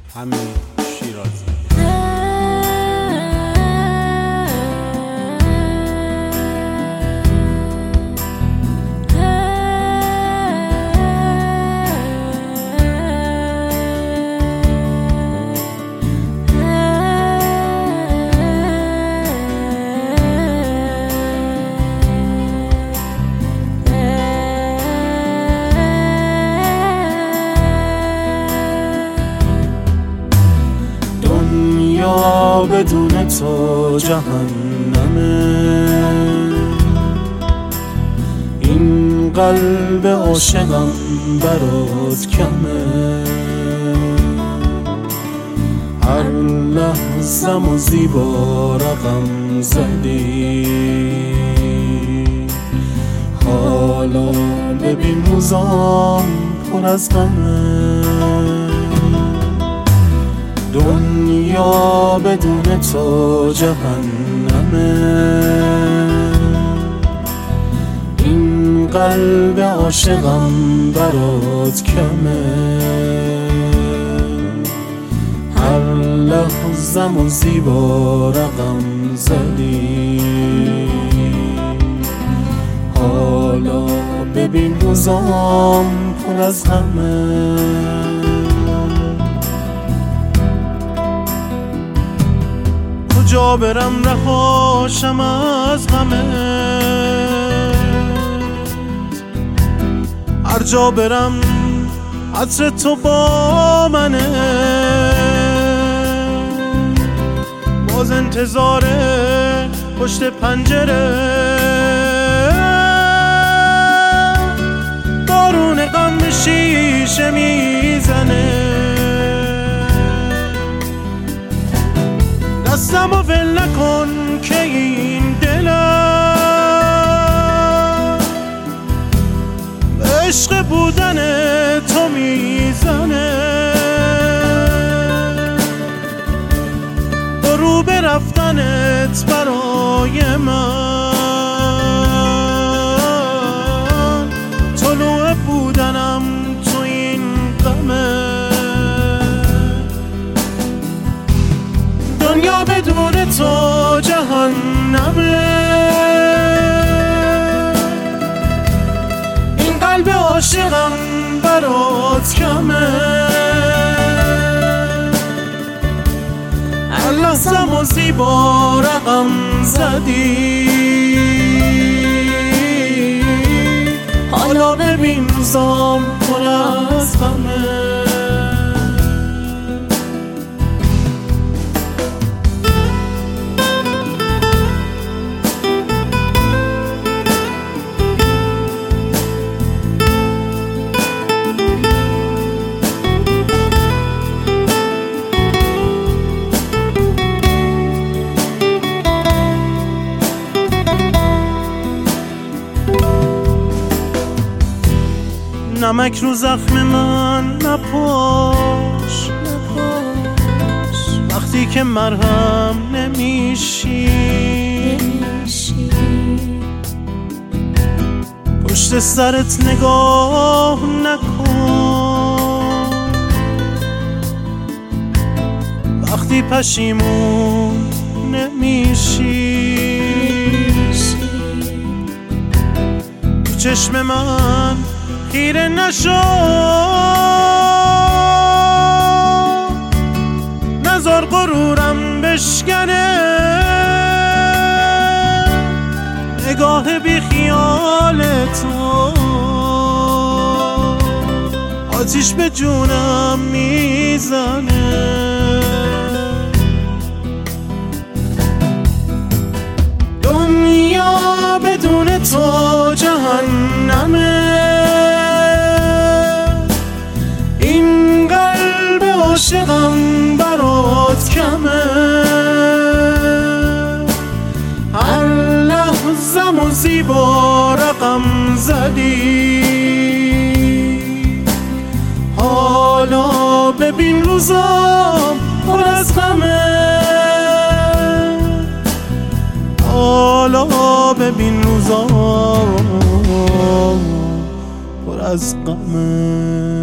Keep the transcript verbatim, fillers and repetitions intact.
حمید شیرازی. بدون تو جهنمه، این قلب عاشقم برات کمه، هر لحظم و زیبا رقم زدی، حالا ببین روزام پر از غمه، دنیا بدون تو جهنمه، این قلب عاشقم برات کمه، هر لحظم و زیبا رقم زدی، حالا ببین روزام پر از غمه. کجا برم رهاشم از غمت، هر جا برم عطر تو با منه، باز انتظار پشت پنجره، بارون غم به شیشه میزنه، دستم و ول نکن که این دلم به عشق بودن تو میزنه، برو به رفتنت برای من، طلوع بودنم تو این غمه، دنیا بدون تو جهنمه، این قلب عاشقم برات کمه، هر لحظم و زیبا رقم زدی، حالا ببین روزام پر از غمه. نمک رو زخم من نپاش، وقتی که مرهم نمیشی، پشت سرت نگاه نکن، وقتی پشیمون نمیشی، تو چشم من خیره نشو، نذار غرورم بشکنه، نگاه بی خیال تو آتیش به جونم میزنه، دنیا بدون تو جهنمه، عاشقم برات کمه، هر لحظم و زیبا رقم زدی، حالا ببین روزام پر از غمه، حالا ببین روزام پر از غمه.